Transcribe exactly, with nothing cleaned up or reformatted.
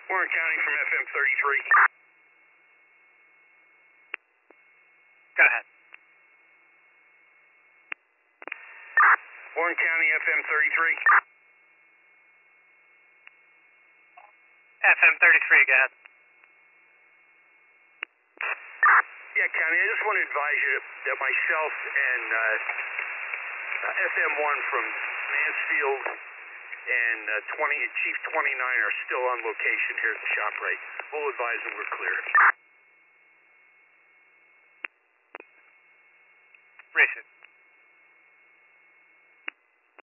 Warren County from F M thirty-three. Go ahead. Warren County F M thirty-three. F M thirty-three, go ahead. Yeah, County, I just want to advise you that myself and uh, uh, F M one from Mansfield and uh, twenty, Chief twenty-nine are still on location here at the shop right. We'll advise them we're clear. Receive.